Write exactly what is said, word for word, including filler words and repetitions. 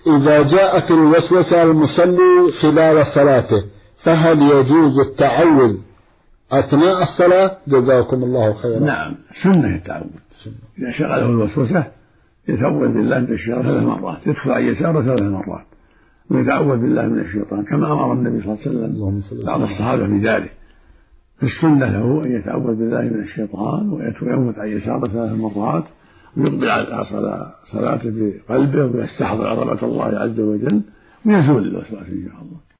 إذا جاءت الوسوسة المصلي خلال صلاته فهل يجوز التعوذ أثناء الصلاة؟ جزاكم الله خيرا. نعم، سنة التعوذ. إذا شغله الوسوسة يتعوذ بالله من الشيطان ثلاث مرات، يدخل عن يساره ثلاث مرات ويتعوذ بالله من الشيطان كما أمر النبي صلى الله عليه وسلم بعض الصحابة بذلك. فالسنة له أن يتعوذ بالله من الشيطان ويموت عن يساره ثلاث مرات ويقبل على صلاته بقلبه ويستحضر عظمة الله عز وجل ويزول الوسواس إن شاء الله.